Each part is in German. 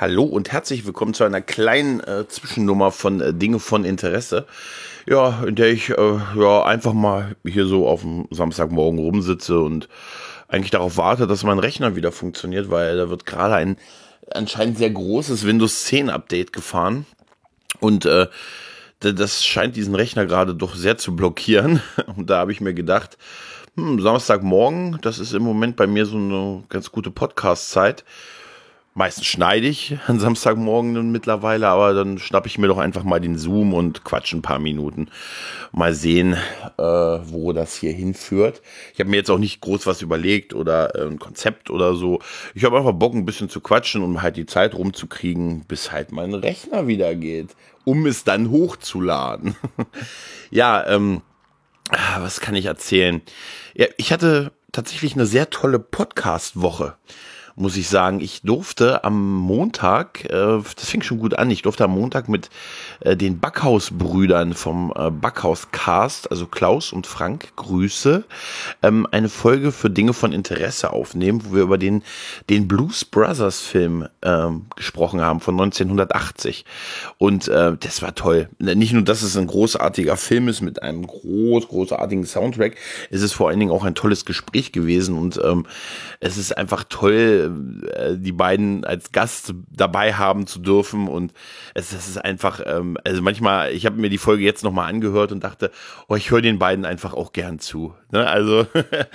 Hallo und herzlich willkommen zu einer kleinen Zwischennummer von Dinge von Interesse. Ja, in der ich einfach mal hier so auf dem Samstagmorgen rumsitze und eigentlich darauf warte, dass mein Rechner wieder funktioniert, weil da wird gerade ein anscheinend sehr großes Windows 10 Update gefahren und das scheint diesen Rechner gerade doch sehr zu blockieren. Und da habe ich mir gedacht, Samstagmorgen, das ist im Moment bei mir so eine ganz gute Podcast-Zeit. Meistens schneide ich an Samstagmorgen mittlerweile, aber dann schnappe ich mir doch einfach mal den Zoom und quatsche ein paar Minuten. Mal sehen, wo das hier hinführt. Ich habe mir jetzt auch nicht groß was überlegt oder ein Konzept oder so. Ich habe einfach Bock, ein bisschen zu quatschen, um halt die Zeit rumzukriegen, bis halt mein Rechner wieder geht, um es dann hochzuladen. Ja, was kann ich erzählen? Ja, ich hatte tatsächlich eine sehr tolle Podcast-Woche, muss ich sagen. Ich durfte am Montag, das fing schon gut an, ich durfte am Montag mit den Backhaus-Brüdern vom Backhaus-Cast, also Klaus und Frank, Grüße, eine Folge für Dinge von Interesse aufnehmen, wo wir über den Blues Brothers Film gesprochen haben von 1980. Und das war toll. Nicht nur, dass es ein großartiger Film ist mit einem großartigen Soundtrack, es ist vor allen Dingen auch ein tolles Gespräch gewesen und es ist einfach toll, die beiden als Gast dabei haben zu dürfen und das ist einfach, also manchmal, ich habe mir die Folge jetzt nochmal angehört und dachte, oh, ich höre den beiden einfach auch gern zu. Ne? Also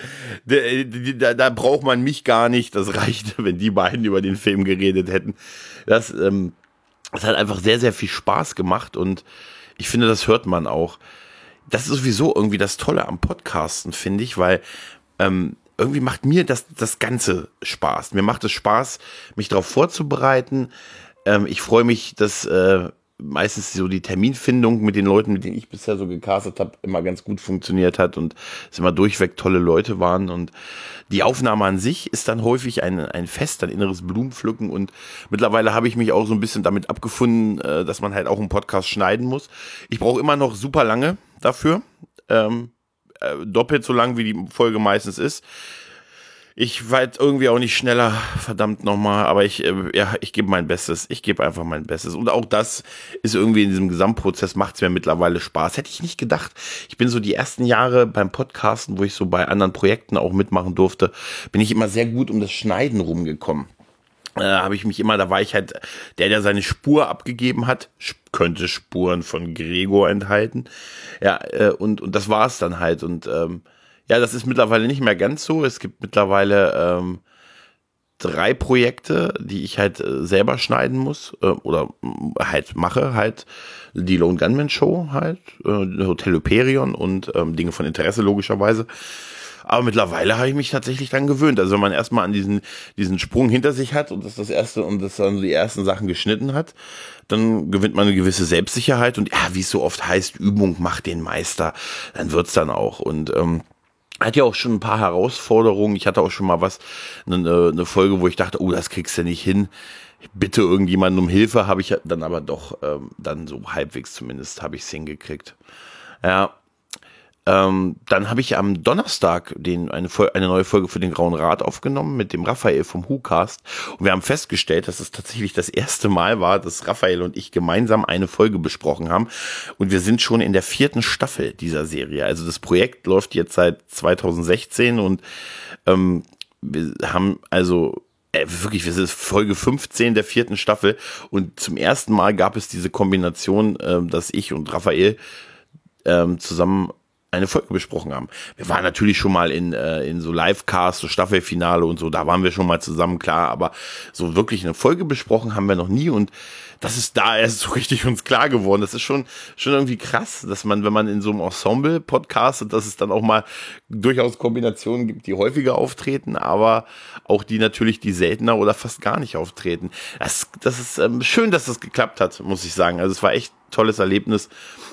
da braucht man mich gar nicht, das reicht, wenn die beiden über den Film geredet hätten. Das hat einfach sehr, sehr viel Spaß gemacht und ich finde, das hört man auch. Das ist sowieso irgendwie das Tolle am Podcasten, finde ich, weil irgendwie macht mir das Ganze Spaß. Mir macht es Spaß, mich darauf vorzubereiten. Ich freue mich, dass meistens so die Terminfindung mit den Leuten, mit denen ich bisher so gecastet habe, immer ganz gut funktioniert hat und es immer durchweg tolle Leute waren. Und die Aufnahme an sich ist dann häufig ein Fest, ein inneres Blumenpflücken. Und mittlerweile habe ich mich auch so ein bisschen damit abgefunden, dass man halt auch einen Podcast schneiden muss. Ich brauche immer noch super lange dafür. Doppelt so lang, wie die Folge meistens ist. Ich war jetzt irgendwie auch nicht schneller, verdammt nochmal, aber ich gebe mein Bestes. Ich gebe einfach mein Bestes. Und auch das ist irgendwie in diesem Gesamtprozess, macht es mir mittlerweile Spaß. Hätte ich nicht gedacht. Ich bin so die ersten Jahre beim Podcasten, wo ich so bei anderen Projekten auch mitmachen durfte, bin ich immer sehr gut um das Schneiden rumgekommen. Da war ich halt der seine Spur abgegeben hat, könnte Spuren von Gregor enthalten. Ja, und das war es dann halt. Und das ist mittlerweile nicht mehr ganz so. Es gibt mittlerweile 3 Projekte, die ich halt selber schneiden muss oder halt mache, halt die Lone Gunman Show halt, Hotel Hyperion und Dinge von Interesse logischerweise. Aber mittlerweile habe ich mich tatsächlich dann gewöhnt. Also wenn man erstmal an diesen Sprung hinter sich hat und das erste und das dann so die ersten Sachen geschnitten hat, dann gewinnt man eine gewisse Selbstsicherheit und ja, wie es so oft heißt, Übung macht den Meister, dann wird's dann auch. Und hat ja auch schon ein paar Herausforderungen. Ich hatte auch schon mal eine Folge, wo ich dachte, oh, das kriegst du nicht hin. Ich bitte irgendjemanden um Hilfe, habe ich dann aber doch dann so halbwegs zumindest habe ich es hingekriegt. Ja. Dann habe ich am Donnerstag eine neue Folge für den Grauen Rat aufgenommen mit dem Raphael vom WhoCast. Und wir haben festgestellt, dass es tatsächlich das erste Mal war, dass Raphael und ich gemeinsam eine Folge besprochen haben. Und wir sind schon in der 4. Staffel dieser Serie. Also das Projekt läuft jetzt seit 2016 und wir haben also wirklich, wir sind Folge 15 der 4. Staffel. Und zum ersten Mal gab es diese Kombination, dass ich und Raphael zusammen eine Folge besprochen haben. Wir waren natürlich schon mal in so Live-Cast, so Staffelfinale und so, da waren wir schon mal zusammen, klar, aber so wirklich eine Folge besprochen haben wir noch nie und das ist da erst so richtig uns klar geworden. Das ist schon irgendwie krass, dass man, wenn man in so einem Ensemble podcastet, dass es dann auch mal durchaus Kombinationen gibt, die häufiger auftreten, aber auch die natürlich, die seltener oder fast gar nicht auftreten. Das ist schön, dass das geklappt hat, muss ich sagen. Also es war echt ein tolles Erlebnis.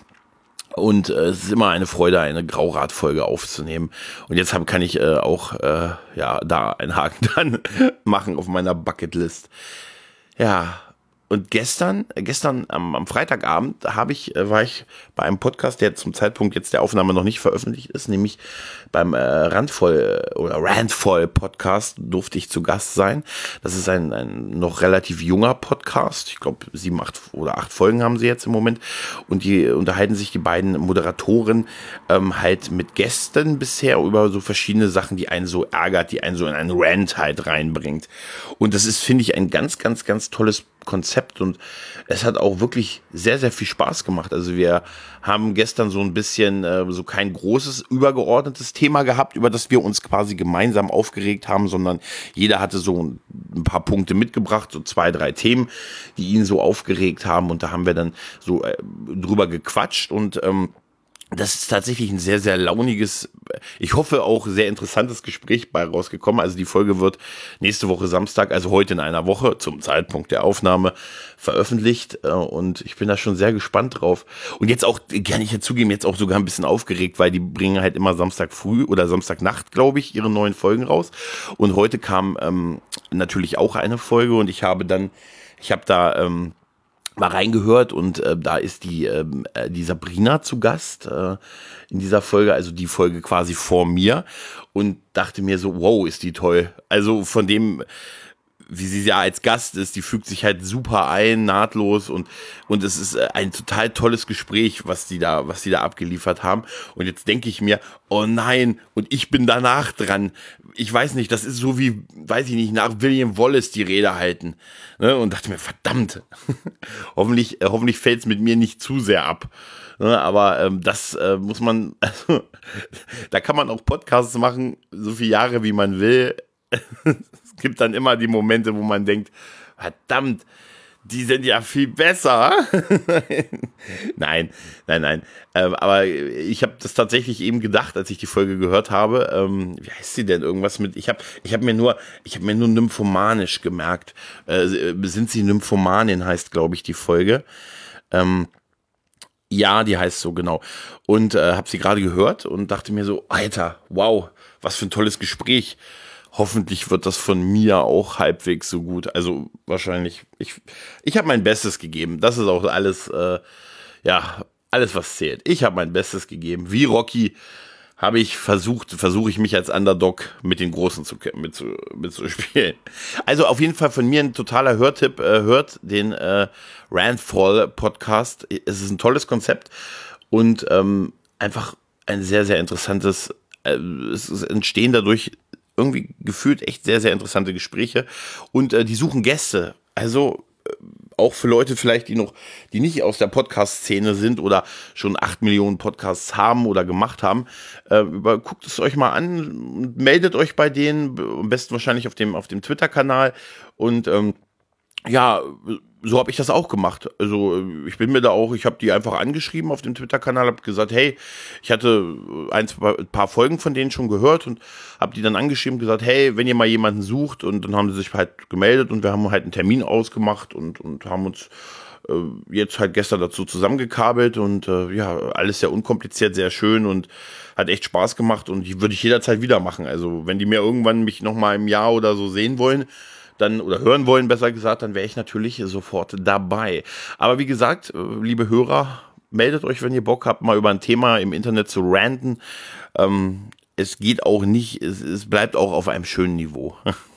Und es ist immer eine Freude, eine Graurat-Folge aufzunehmen. Und jetzt kann ich auch da einen Haken dran machen auf meiner Bucketlist. Ja, Und gestern am Freitagabend war ich bei einem Podcast, der zum Zeitpunkt jetzt der Aufnahme noch nicht veröffentlicht ist, nämlich beim Randvoll Podcast durfte ich zu Gast sein. Das ist ein noch relativ junger Podcast. Ich glaube, 7, 8 oder 8 Folgen haben sie jetzt im Moment. Und die unterhalten sich die beiden Moderatoren halt mit Gästen bisher über so verschiedene Sachen, die einen so ärgert, die einen so in einen Rant halt reinbringt. Und das ist, finde ich, ein ganz, ganz, ganz tolles Konzept und es hat auch wirklich sehr, sehr viel Spaß gemacht. Also wir haben gestern so ein bisschen so kein großes übergeordnetes Thema gehabt, über das wir uns quasi gemeinsam aufgeregt haben, sondern jeder hatte so ein paar Punkte mitgebracht, so 2, 3 Themen, die ihn so aufgeregt haben und da haben wir dann so drüber gequatscht und das ist tatsächlich ein sehr, sehr launiges, ich hoffe auch sehr interessantes Gespräch bei rausgekommen. Also die Folge wird nächste Woche Samstag, also heute in einer Woche zum Zeitpunkt der Aufnahme veröffentlicht und ich bin da schon sehr gespannt drauf. Und jetzt auch, kann ich ja zugeben, jetzt auch sogar ein bisschen aufgeregt, weil die bringen halt immer Samstag früh oder Samstagnacht, glaube ich, ihre neuen Folgen raus. Und heute kam natürlich auch eine Folge und ich habe da mal reingehört und da ist die Sabrina zu Gast in dieser Folge, also die Folge quasi vor mir und dachte mir so, wow, ist die toll. Also von dem, wie sie ja als Gast ist, die fügt sich halt super ein, nahtlos und es ist ein total tolles Gespräch, was die da abgeliefert haben. Und jetzt denke ich mir, oh nein, und ich bin danach dran. Ich weiß nicht, das ist so wie, weiß ich nicht, nach William Wallace die Rede halten. Ne? Und dachte mir, verdammt, hoffentlich fällt es mit mir nicht zu sehr ab. Ne? Aber das muss man, also, da kann man auch Podcasts machen, so viele Jahre wie man will. Es gibt dann immer die Momente, wo man denkt, verdammt, die sind ja viel besser. Nein. Aber ich habe das tatsächlich eben gedacht, als ich die Folge gehört habe. Wie heißt sie denn? Irgendwas mit, ich hab mir nur nymphomanisch gemerkt. Sind sie Nymphomanin, heißt, glaube ich, die Folge. Ja, die heißt so, genau. Und habe sie gerade gehört und dachte mir so, Alter, wow, was für ein tolles Gespräch. Hoffentlich wird das von mir auch halbwegs so gut. Also wahrscheinlich, ich habe mein Bestes gegeben. Das ist auch alles, alles was zählt. Ich habe mein Bestes gegeben. Wie Rocky versuche ich mich als Underdog mit den Großen mitzuspielen. Also auf jeden Fall von mir ein totaler Hörtipp. Hört den Randfall Podcast. Es ist ein tolles Konzept und einfach ein sehr, sehr interessantes, es entstehen dadurch irgendwie gefühlt echt sehr, sehr interessante Gespräche und die suchen Gäste. Also auch für Leute vielleicht, die nicht aus der Podcast-Szene sind oder schon 8 Millionen Podcasts haben oder gemacht haben, guckt es euch mal an und meldet euch bei denen, am besten wahrscheinlich auf dem Twitter-Kanal und ja, so habe ich das auch gemacht. Also ich habe die einfach angeschrieben auf dem Twitter-Kanal, habe gesagt, hey, ich hatte ein paar Folgen von denen schon gehört und habe die dann angeschrieben, gesagt, hey, wenn ihr mal jemanden sucht und dann haben sie sich halt gemeldet und wir haben halt einen Termin ausgemacht und haben uns jetzt halt gestern dazu zusammengekabelt und ja, alles sehr unkompliziert, sehr schön und hat echt Spaß gemacht und die würde ich jederzeit wieder machen. Also wenn die mir irgendwann mich nochmal im Jahr oder so sehen wollen, dann oder hören wollen, besser gesagt, dann wäre ich natürlich sofort dabei. Aber wie gesagt, liebe Hörer, meldet euch, wenn ihr Bock habt, mal über ein Thema im Internet zu ranten. Es geht auch nicht, es bleibt auch auf einem schönen Niveau.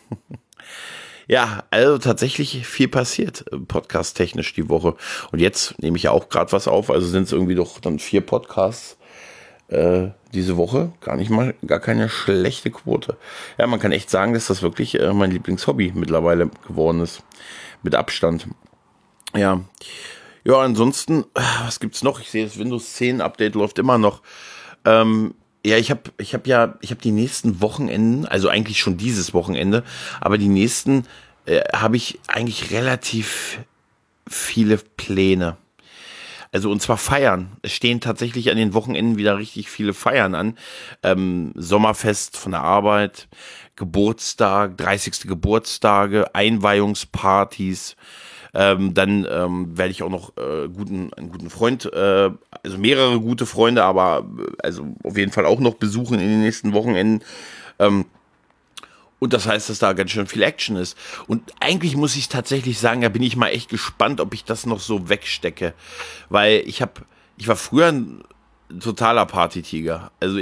Ja, also tatsächlich viel passiert, podcast-technisch die Woche. Und jetzt nehme ich ja auch gerade was auf, also sind es irgendwie doch dann 4 Podcasts diese Woche. Gar keine schlechte Quote. Ja, man kann echt sagen, dass das wirklich mein Lieblingshobby mittlerweile geworden ist. Mit Abstand. Ja. Ja, ansonsten, was gibt's noch? Ich sehe, das Windows 10 Update läuft immer noch. Ja, ich habe die nächsten Wochenenden, also eigentlich schon dieses Wochenende, aber die nächsten habe ich eigentlich relativ viele Pläne. Also und zwar Feiern. Es stehen tatsächlich an den Wochenenden wieder richtig viele Feiern an. Sommerfest von der Arbeit, Geburtstag, 30. Geburtstage, Einweihungspartys. Dann werde ich auch noch einen guten Freund, also mehrere gute Freunde, aber also auf jeden Fall auch noch besuchen in den nächsten Wochenenden. Und das heißt, dass da ganz schön viel Action ist. Und eigentlich muss ich tatsächlich sagen, da bin ich mal echt gespannt, ob ich das noch so wegstecke. Weil ich war früher ein totaler Partytiger. Also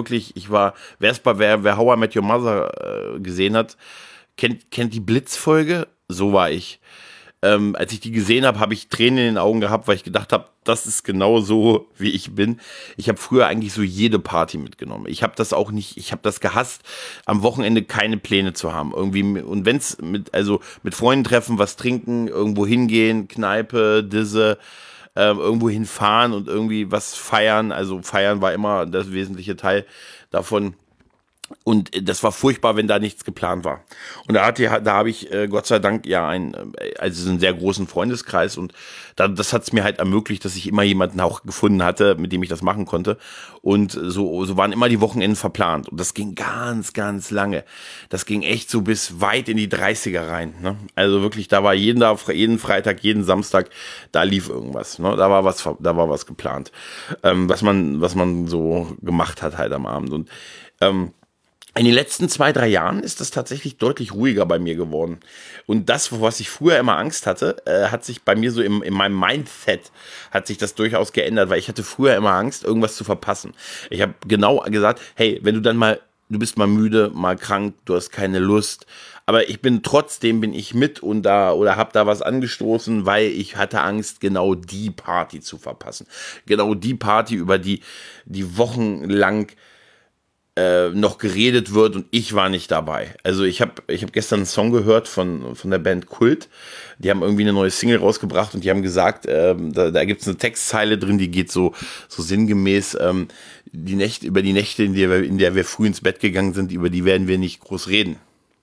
wer How I Met Your Mother gesehen hat, kennt die Blitzfolge? So war ich. Als ich die gesehen habe, habe ich Tränen in den Augen gehabt, weil ich gedacht habe, das ist genau so, wie ich bin. Ich habe früher eigentlich so jede Party mitgenommen. Ich habe das auch nicht, ich habe das gehasst, am Wochenende keine Pläne zu haben. Irgendwie, und wenn es mit Freunden treffen, was trinken, irgendwo hingehen, Kneipe, Disse, irgendwo hinfahren und irgendwie was feiern. Also feiern war immer das wesentliche Teil davon. Und das war furchtbar, wenn da nichts geplant war. Und da habe ich Gott sei Dank ja einen sehr großen Freundeskreis und das hat es mir halt ermöglicht, dass ich immer jemanden auch gefunden hatte, mit dem ich das machen konnte. Und so waren immer die Wochenenden verplant. Und das ging ganz, ganz lange. Das ging echt so bis weit in die 30er rein. Ne? Also wirklich, da war jeden Freitag, jeden Samstag, da lief irgendwas. Ne? Da war was geplant, was man so gemacht hat halt am Abend. Und in den letzten 2, 3 Jahren ist das tatsächlich deutlich ruhiger bei mir geworden. Und das, vor was ich früher immer Angst hatte, hat sich bei mir so in meinem Mindset hat sich das durchaus geändert, weil ich hatte früher immer Angst, irgendwas zu verpassen. Ich habe genau gesagt, hey, wenn du bist mal müde, mal krank, du hast keine Lust, aber trotzdem bin ich mit und habe da was angestoßen, weil ich hatte Angst, genau die Party zu verpassen. Genau die Party, über die wochenlang noch geredet wird und ich war nicht dabei. Also ich hab gestern einen Song gehört von der Band Kult. Die haben irgendwie eine neue Single rausgebracht und die haben gesagt, da gibt es eine Textzeile drin, die geht so sinngemäß, über die Nächte, in der wir früh ins Bett gegangen sind, über die werden wir nicht groß reden.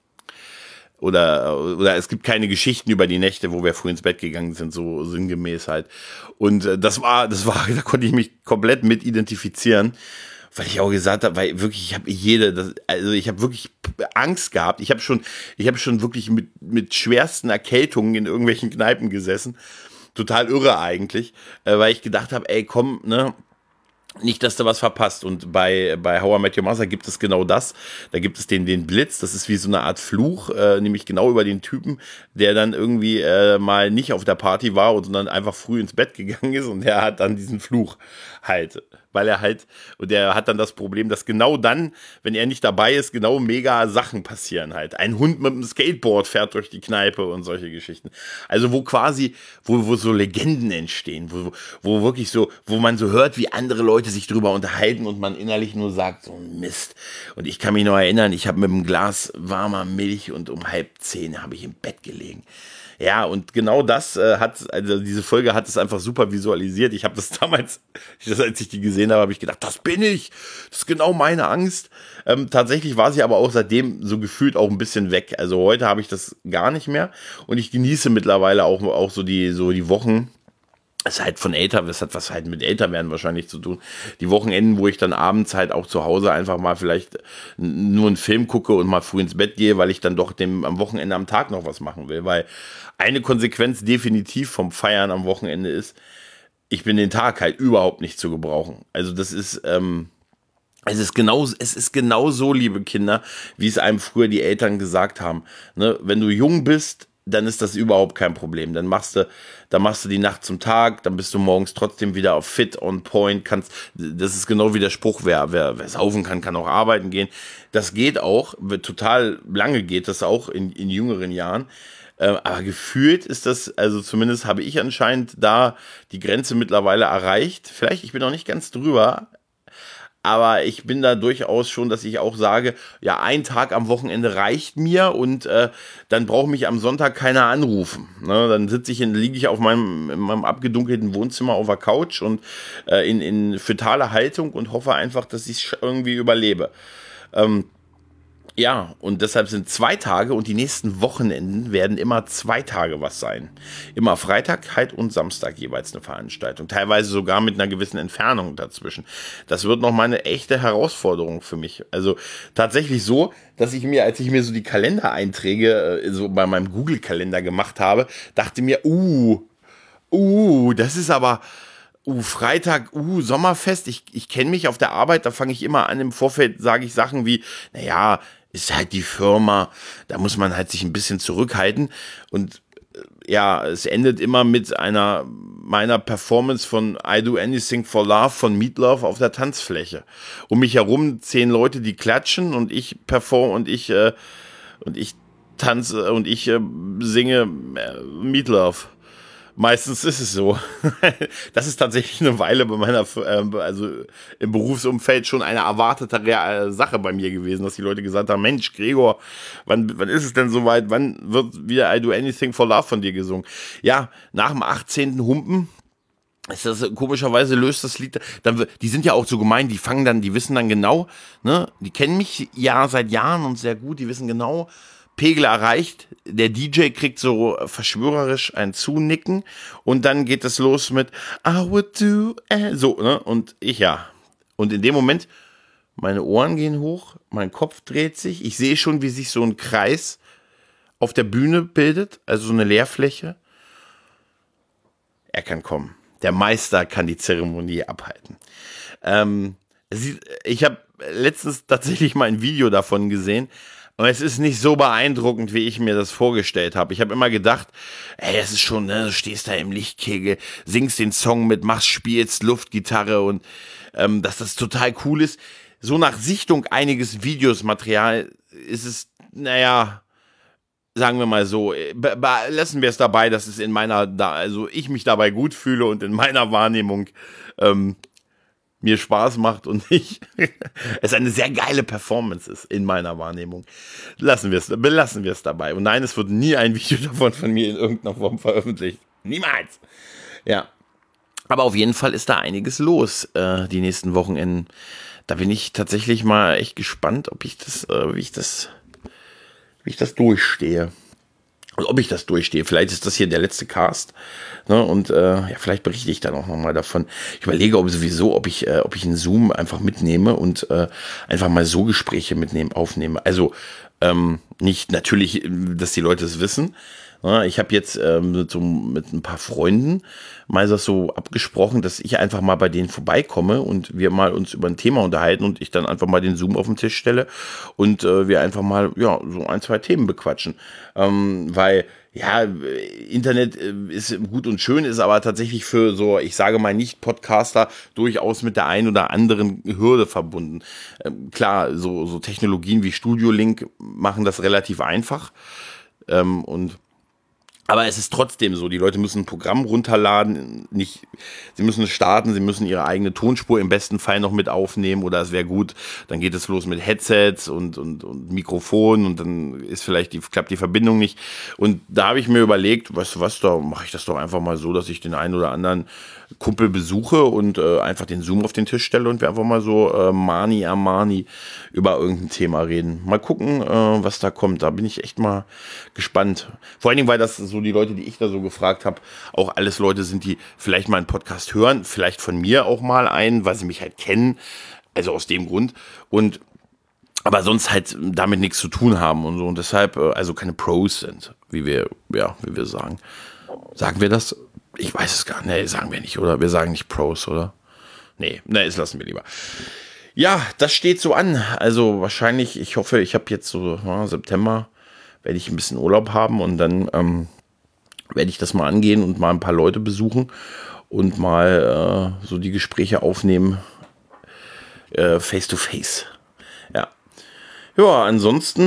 Oder es gibt keine Geschichten über die Nächte, wo wir früh ins Bett gegangen sind, so sinngemäß halt. Und da konnte ich mich komplett mit identifizieren. Weil ich auch gesagt habe, weil wirklich, ich habe wirklich Angst gehabt. Ich habe schon wirklich mit schwersten Erkältungen in irgendwelchen Kneipen gesessen. Total irre eigentlich, weil ich gedacht habe, ey, komm, ne, nicht, dass du was verpasst. Und bei How I Met Your Mother gibt es genau das. Da gibt es den Blitz. Das ist wie so eine Art Fluch, nämlich genau über den Typen, der dann irgendwie mal nicht auf der Party war, sondern einfach früh ins Bett gegangen ist. Und der hat dann diesen Fluch halt. Und der hat dann das Problem, dass genau dann, wenn er nicht dabei ist, genau mega Sachen passieren halt. Ein Hund mit einem Skateboard fährt durch die Kneipe und solche Geschichten. Also wo so Legenden entstehen, wo wirklich so, wo man so hört, wie andere Leute sich drüber unterhalten und man innerlich nur sagt, so ein Mist. Und ich kann mich noch erinnern, ich habe mit einem Glas warmer Milch und um 9:30 habe ich im Bett gelegen. Ja, und genau diese Folge hat es einfach super visualisiert. Ich habe das damals, als ich die gesehen habe, habe ich gedacht, das bin ich. Das ist genau meine Angst. Tatsächlich war sie aber auch seitdem so gefühlt auch ein bisschen weg. Also heute habe ich das gar nicht mehr. Und ich genieße mittlerweile auch so die Wochen. Es ist halt das hat was halt mit Älterwerden wahrscheinlich zu tun. Die Wochenenden, wo ich dann abends halt auch zu Hause einfach mal vielleicht nur einen Film gucke und mal früh ins Bett gehe, weil ich dann doch am Wochenende am Tag noch was machen will. Weil eine Konsequenz definitiv vom Feiern am Wochenende ist, ich bin den Tag halt überhaupt nicht zu gebrauchen. Also das ist, es ist genau so, liebe Kinder, wie es einem früher die Eltern gesagt haben. Ne? Wenn du jung bist, dann ist das überhaupt kein Problem. Dann machst du die Nacht zum Tag, dann bist du morgens trotzdem wieder auf fit, on point, das ist genau wie der Spruch, wer saufen kann auch arbeiten gehen. Das geht auch, total lange geht das auch in jüngeren Jahren. Aber gefühlt ist das, also zumindest habe ich anscheinend da die Grenze mittlerweile erreicht. Vielleicht, ich bin noch nicht ganz drüber, aber ich bin da durchaus schon, dass ich auch sage, ja, ein Tag am Wochenende reicht mir und dann braucht mich am Sonntag keiner anrufen. Ne? Dann liege ich in meinem abgedunkelten Wohnzimmer auf der Couch und in fötaler Haltung und hoffe einfach, dass ich es irgendwie überlebe. Ja, und deshalb sind 2 Tage und die nächsten Wochenenden werden immer 2 Tage was sein. Immer Freitag halt und Samstag jeweils eine Veranstaltung. Teilweise sogar mit einer gewissen Entfernung dazwischen. Das wird nochmal eine echte Herausforderung für mich. Also tatsächlich so, dass als ich mir so die Kalendereinträge so bei meinem Google-Kalender gemacht habe, dachte mir, das ist aber... Freitag, Sommerfest, ich kenne mich auf der Arbeit, da fange ich immer an, im Vorfeld sage ich Sachen wie, naja, ist halt die Firma, da muss man halt sich ein bisschen zurückhalten und ja, es endet immer mit meiner Performance von I Do Anything for Love von Meatloaf auf der Tanzfläche. Um mich herum 10 Leute, die klatschen und ich perform und ich tanze und ich singe Meatloaf. Meistens ist es so. Das ist tatsächlich eine Weile bei also im Berufsumfeld schon eine erwartete Sache bei mir gewesen, dass die Leute gesagt haben, Mensch, Gregor, wann ist es denn soweit? Wann wird wieder I Do Anything for Love von dir gesungen? Ja, nach dem 18. Humpen ist das, komischerweise löst das Lied, die sind ja auch so gemein, die wissen dann genau, ne, die kennen mich ja seit Jahren und sehr gut, die wissen genau, Pegel erreicht, der DJ kriegt so verschwörerisch ein Zunicken und dann geht es los mit I would do, so, ne, und ich ja. Und in dem Moment, meine Ohren gehen hoch, mein Kopf dreht sich, ich sehe schon, wie sich so ein Kreis auf der Bühne bildet, also so eine Leerfläche. Er kann kommen. Der Meister kann die Zeremonie abhalten. Ich habe letztens tatsächlich mal ein Video davon gesehen, aber es ist nicht so beeindruckend, wie ich mir das vorgestellt habe. Ich habe immer gedacht, ey, es ist schon, ne, du stehst da im Lichtkegel, singst den Song mit, spielst Luftgitarre und dass das total cool ist. So nach Sichtung einiges Videosmaterial ist es, naja, sagen wir mal so, lassen wir es dabei, dass es also ich mich dabei gut fühle und in meiner Wahrnehmung mir Spaß macht und es eine sehr geile Performance ist in meiner Wahrnehmung. Belassen wir es dabei. Und nein, es wird nie ein Video davon von mir in irgendeiner Form veröffentlicht. Niemals. Ja. Aber auf jeden Fall ist da einiges los, die nächsten Wochenenden. Da bin ich tatsächlich mal echt gespannt, wie ich das durchstehe. Und ob ich das durchstehe. Vielleicht ist das hier der letzte Cast. Ne? Und ja, vielleicht berichte ich dann auch nochmal davon. Ich überlege ob ich einen Zoom einfach mitnehme und einfach mal so Gespräche aufnehme. Also nicht natürlich, dass die Leute es wissen. Ja, ich habe jetzt mit ein paar Freunden mal das so abgesprochen, dass ich einfach mal bei denen vorbeikomme und wir mal uns über ein Thema unterhalten und ich dann einfach mal den Zoom auf den Tisch stelle und wir einfach mal ja so 1, 2 Themen bequatschen. Weil ja, Internet ist gut und schön, ist aber tatsächlich für so, ich sage mal nicht Podcaster, durchaus mit der einen oder anderen Hürde verbunden. Klar, so Technologien wie Studio Link machen das relativ einfach. Aber es ist trotzdem so, die Leute müssen ein Programm runterladen, sie müssen es starten, sie müssen ihre eigene Tonspur im besten Fall noch mit aufnehmen oder es wäre gut, dann geht es los mit Headsets und Mikrofon und dann klappt die Verbindung nicht. Und da habe ich mir überlegt, weißt du was, da mache ich das doch einfach mal so, dass ich den einen oder anderen Kumpel besuche und einfach den Zoom auf den Tisch stelle und wir einfach mal so Mani Armani über irgendein Thema reden. Mal gucken, was da kommt. Da bin ich echt mal gespannt. Vor allen Dingen, weil das so die Leute, die ich da so gefragt habe, auch alles Leute sind, die vielleicht mal einen Podcast hören, vielleicht von mir auch mal einen, weil sie mich halt kennen. Also aus dem Grund. Aber sonst halt damit nichts zu tun haben und so. Und deshalb also keine Pros sind, wie wir sagen. Sagen wir das? Ich weiß es gar nicht. Nee, sagen wir nicht, oder? Wir sagen nicht Pros, oder? Nee, das lassen wir lieber. Ja, das steht so an. Also wahrscheinlich, ich hoffe, ich habe jetzt so September, werde ich ein bisschen Urlaub haben und dann werde ich das mal angehen und mal ein paar Leute besuchen und mal so die Gespräche aufnehmen, face to face. Ja. Ja, ansonsten,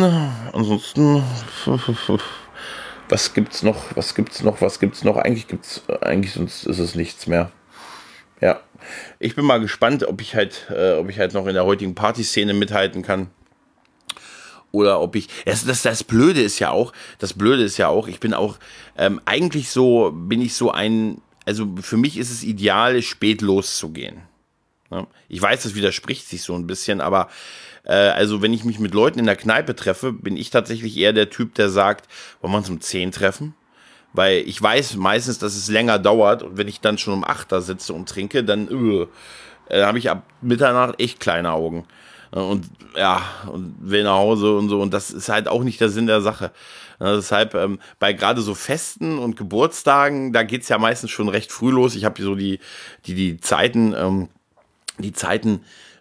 was gibt's noch? Eigentlich sonst ist es nichts mehr. Ja. Ich bin mal gespannt, ob ich halt noch in der heutigen Partyszene mithalten kann. Oder ob ich. Das Blöde ist ja auch, ich bin auch, eigentlich so, also für mich ist es ideal, spät loszugehen. Ja? Ich weiß, das widerspricht sich so ein bisschen, aber also wenn ich mich mit Leuten in der Kneipe treffe, bin ich tatsächlich eher der Typ, der sagt, wollen wir uns um 10 treffen? Weil ich weiß meistens, dass es länger dauert und wenn ich dann schon um 8 da sitze und trinke, dann habe ich ab Mitternacht echt kleine Augen. Und ja, und will nach Hause und so. Und das ist halt auch nicht der Sinn der Sache. Deshalb, bei gerade so Festen und Geburtstagen, da geht's ja meistens schon recht früh los. Ich habe so die Zeiten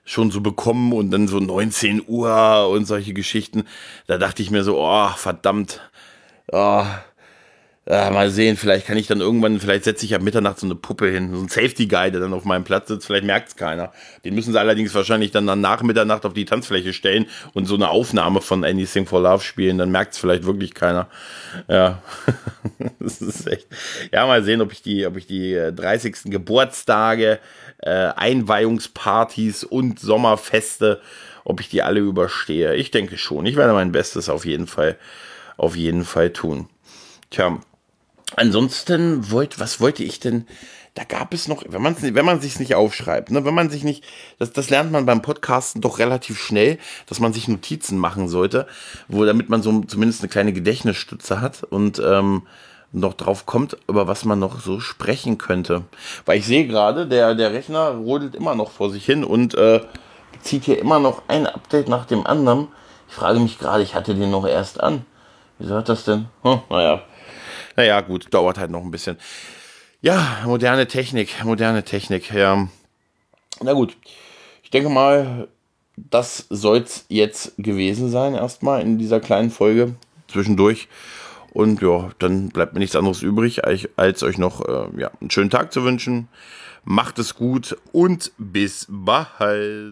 schon so bekommen und dann so 19 Uhr und solche Geschichten. Da dachte ich mir so, oh, verdammt, oh, mal sehen, vielleicht kann ich dann irgendwann, vielleicht setze ich ab Mitternacht so eine Puppe hin, so ein Safety Guy, der dann auf meinem Platz sitzt, vielleicht merkt es keiner. Den müssen sie allerdings wahrscheinlich dann nach Mitternacht auf die Tanzfläche stellen und so eine Aufnahme von Anything for Love spielen, dann merkt es vielleicht wirklich keiner. Ja, das ist echt. Ja, mal sehen, ob ich die 30. Geburtstage, Einweihungspartys und Sommerfeste, ob ich die alle überstehe. Ich denke schon. Ich werde mein Bestes auf jeden Fall tun. Tja, ansonsten was wollte ich denn? Da gab es noch, wenn man sich's nicht aufschreibt, ne, wenn man sich nicht, das lernt man beim Podcasten doch relativ schnell, dass man sich Notizen machen sollte, damit man so zumindest eine kleine Gedächtnisstütze hat und noch drauf kommt, über was man noch so sprechen könnte. Weil ich sehe gerade, der Rechner rodelt immer noch vor sich hin und zieht hier immer noch ein Update nach dem anderen. Ich frage mich gerade, ich hatte den noch erst an. Wieso hat das denn? Naja, gut, dauert halt noch ein bisschen. Ja, moderne Technik, ja. Na gut, ich denke mal, das soll's jetzt gewesen sein, erstmal in dieser kleinen Folge zwischendurch. Und ja, dann bleibt mir nichts anderes übrig, als euch noch einen schönen Tag zu wünschen. Macht es gut und bis bald.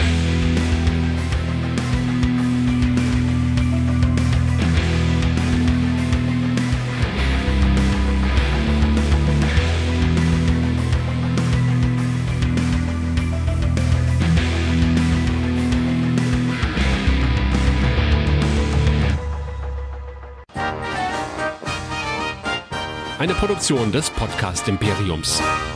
Eine Produktion des Podcast Imperiums.